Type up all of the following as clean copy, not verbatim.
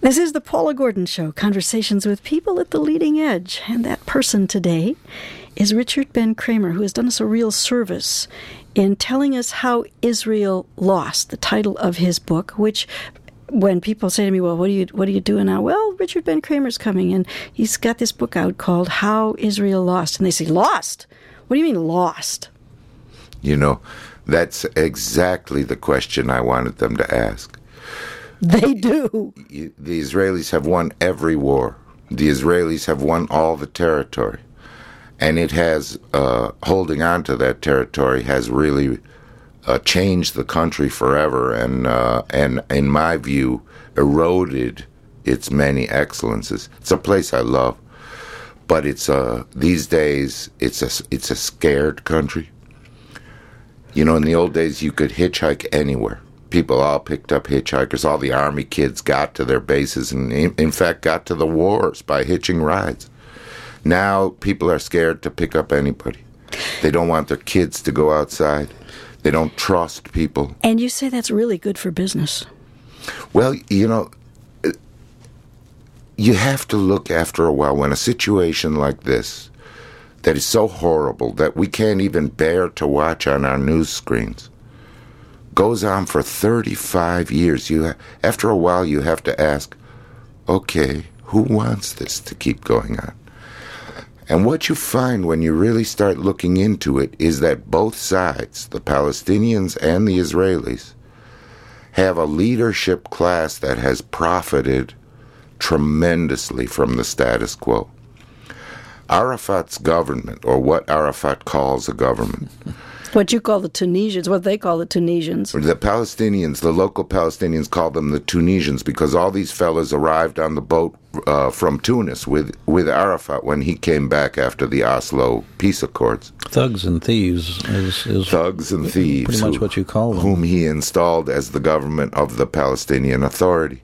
This is the Paula Gordon Show, conversations with people at the leading edge. And that person today is Richard Ben Cramer, who has done us a real service in telling us how Israel lost, the title of his book, which when people say to me, well, what are you doing now? Well, Richard Ben Cramer's coming, and he's got this book out called How Israel Lost. And they say, lost? What do you mean lost? You know, that's exactly the question I wanted them to ask. They do. The Israelis have won every war. The Israelis have won all the territory. And it has, holding on to that territory has really changed the country forever and in my view, eroded its many excellences. It's a place I love. But it's these days, it's a scared country. You know, in the old days, you could hitchhike anywhere. People all picked up hitchhikers. All the army kids got to their bases and, in fact, got to the wars by hitching rides. Now, people are scared to pick up anybody. They don't want their kids to go outside. They don't trust people. And you say that's really good for business. Well, you know, you have to look after a while when a situation like this that is so horrible that we can't even bear to watch on our news screens goes on for 35 years. After a while, you have to ask, okay, who wants this to keep going on? And what you find when you really start looking into it is that both sides, the Palestinians and the Israelis, have a leadership class that has profited tremendously from the status quo. Arafat's government, or what Arafat calls a government, what you call the Tunisians, what they call the Tunisians. The Palestinians, the local Palestinians call them the Tunisians because all these fellas arrived on the boat from Tunis with Arafat when he came back after the Oslo peace accords. Thugs and thieves is thugs and thieves, pretty much what you call them. Whom he installed as the government of the Palestinian Authority.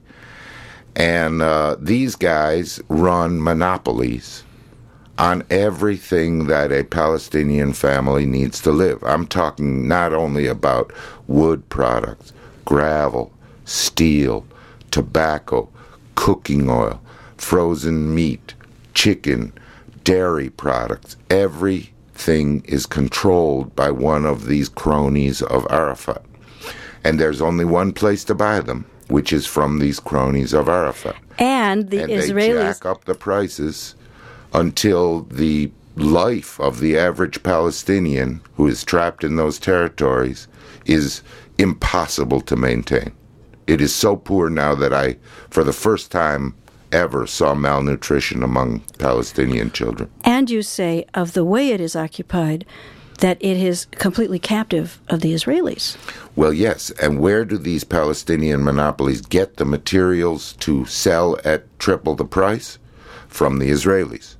And these guys run monopolies on everything that a Palestinian family needs to live. I'm talking not only about wood products, gravel, steel, tobacco, cooking oil, frozen meat, chicken, dairy products. Everything is controlled by one of these cronies of Arafat. And there's only one place to buy them, which is from these cronies of Arafat. And the Israelis they jack up the prices until the life of the average Palestinian who is trapped in those territories is impossible to maintain. It is so poor now that I, for the first time ever, saw malnutrition among Palestinian children. And you say of the way it is occupied that it is completely captive of the Israelis. Well, yes. And where do these Palestinian monopolies get the materials to sell at triple the price? From the Israelis.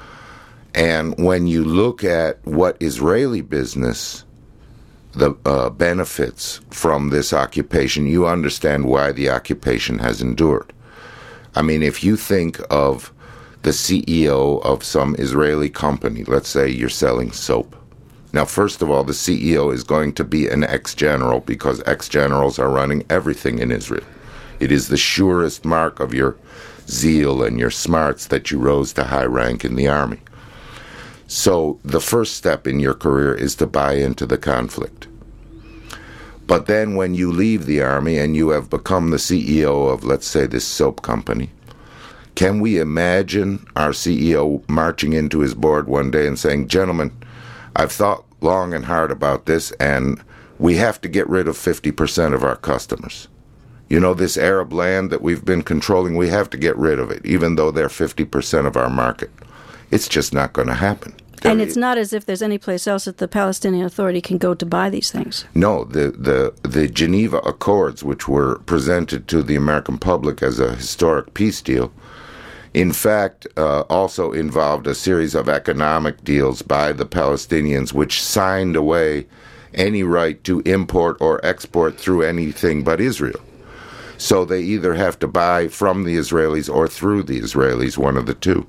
And when you look at what Israeli business the benefits from this occupation, you understand why the occupation has endured. I mean, if you think of the CEO of some Israeli company, let's say you're selling soap. Now, first of all, the CEO is going to be an ex-general because ex-generals are running everything in Israel. It is the surest mark of your zeal and your smarts that you rose to high rank in the army. So the first step in your career is to buy into the conflict. But then when you leave the army and you have become the CEO of, let's say, this soap company, can we imagine our CEO marching into his board one day and saying, gentlemen, I've thought long and hard about this, and we have to get rid of 50% of our customers. You know, this Arab land that we've been controlling, we have to get rid of it, even though they're 50% of our market. It's just not going to happen. And it's not as if there's any place else that the Palestinian Authority can go to buy these things. No, the Geneva Accords, which were presented to the American public as a historic peace deal, in fact, also involved a series of economic deals by the Palestinians, which signed away any right to import or export through anything but Israel. So they either have to buy from the Israelis or through the Israelis, one of the two.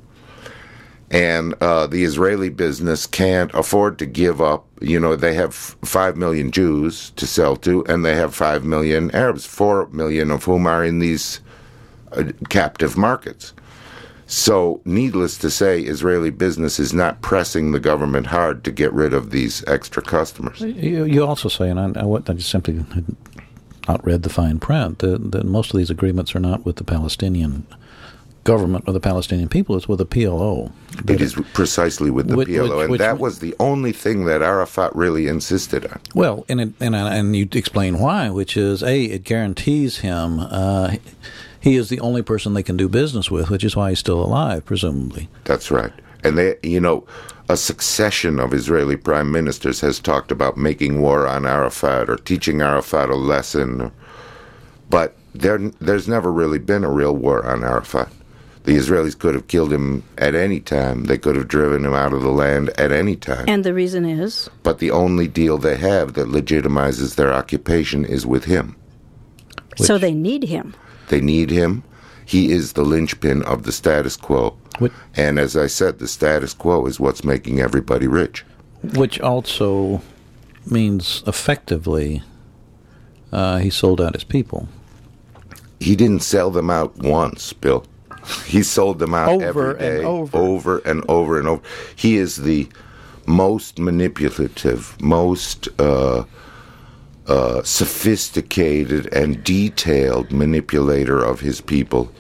And the Israeli business can't afford to give up. You know, they have 5 million Jews to sell to, and they have 5 million Arabs, 4 million of whom are in these captive markets. So, needless to say, Israeli business is not pressing the government hard to get rid of these extra customers. You also say, and I just simply had not read the fine print, that most of these agreements are not with the Palestinian government or the Palestinian people, it's with the PLO. It is precisely with the PLO, and that was the only thing that Arafat really insisted on. Well, and you explain why, which is, it guarantees him he is the only person they can do business with, which is why he's still alive, presumably. That's right. And a succession of Israeli prime ministers has talked about making war on Arafat or teaching Arafat a lesson, but there's never really been a real war on Arafat. The Israelis could have killed him at any time. They could have driven him out of the land at any time. And the reason is? But the only deal they have that legitimizes their occupation is with him. So they need him. They need him. He is the linchpin of the status quo. And as I said, the status quo is what's making everybody rich. Which also means, effectively, he sold out his people. He didn't sell them out once, Bill. He sold them out every day, over and over and over. He is the most manipulative, most sophisticated and detailed manipulator of his people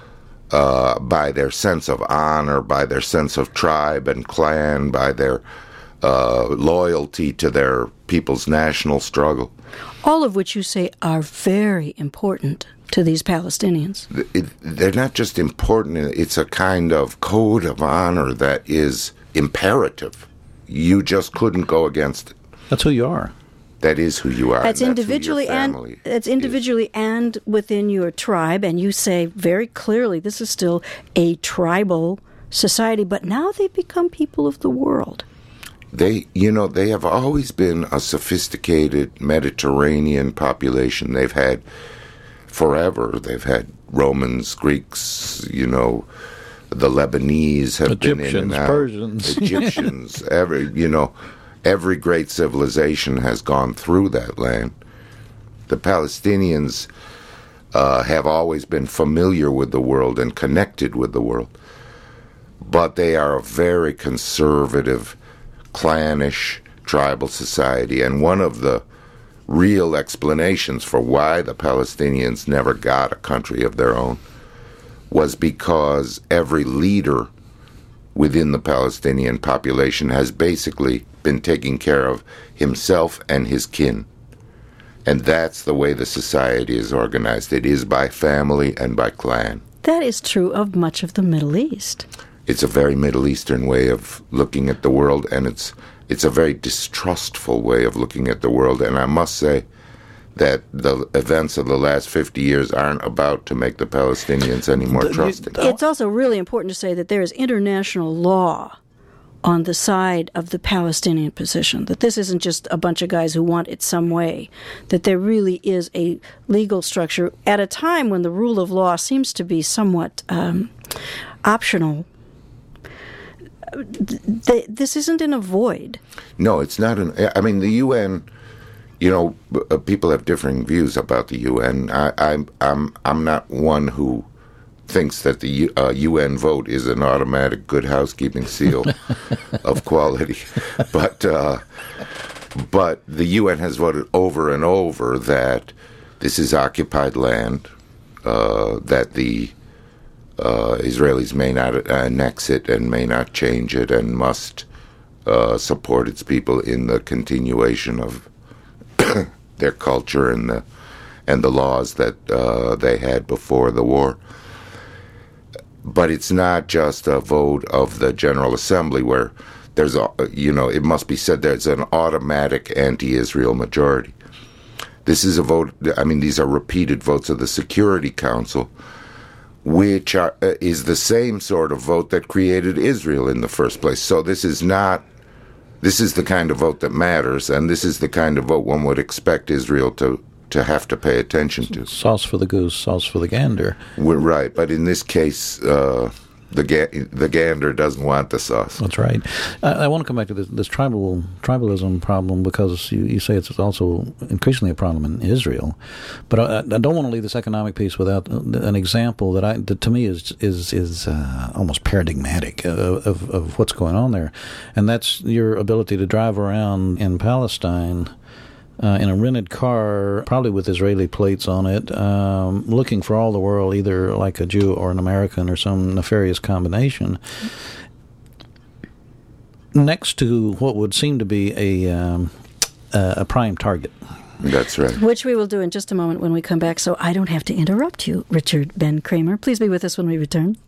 by their sense of honor, by their sense of tribe and clan, by their loyalty to their people's national struggle. All of which you say are very important to these Palestinians. They're not just important, it's a kind of code of honor that is imperative. You just couldn't go against it. That's who you are. That is who you are. That's individually and within your tribe, and you say very clearly this is still a tribal society, but now they've become people of the world. They have always been a sophisticated Mediterranean population. They've had forever. They've had Romans, Greeks, the Lebanese have been in and out. Persians. Egyptians, every great civilization has gone through that land. The Palestinians have always been familiar with the world and connected with the world. But they are a very conservative, clannish, tribal society. And one of the real explanations for why the Palestinians never got a country of their own was because every leader within the Palestinian population has basically been taking care of himself and his kin. And that's the way the society is organized. It is by family and by clan. That is true of much of the Middle East. It's a very Middle Eastern way of looking at the world, and it's a very distrustful way of looking at the world. And I must say that the events of the last 50 years aren't about to make the Palestinians any more trusting. It's also really important to say that there is international law on the side of the Palestinian position, that this isn't just a bunch of guys who want it some way, that there really is a legal structure at a time when the rule of law seems to be somewhat optional. This isn't in a void. No, it's not. The UN, people have differing views about the UN. I'm not one who thinks that the UN vote is an automatic good housekeeping seal of quality. But the UN has voted over and over that this is occupied land, that the Israelis may not annex it and may not change it and must support its people in the continuation of their culture and the laws that they had before the war. But it's not just a vote of the General Assembly where there's it must be said there's an automatic anti-Israel majority. This is a vote, these are repeated votes of the Security Council, which is the same sort of vote that created Israel in the first place. So this is the kind of vote that matters, and this is the kind of vote one would expect Israel to have to pay attention to. Sauce for the goose, sauce for the gander. We're right, but in this case, the gander doesn't want the sauce. That's right. I want to come back to this tribalism problem, because you say it's also increasingly a problem in Israel. But I don't want to leave this economic piece without an example that to me is almost paradigmatic of what's going on there, and that's your ability to drive around in Palestine in a rented car, probably with Israeli plates on it, looking for all the world either like a Jew or an American or some nefarious combination, next to what would seem to be a prime target. That's right. Which we will do in just a moment when we come back, so I don't have to interrupt you, Richard Ben Cramer. Please be with us when we return.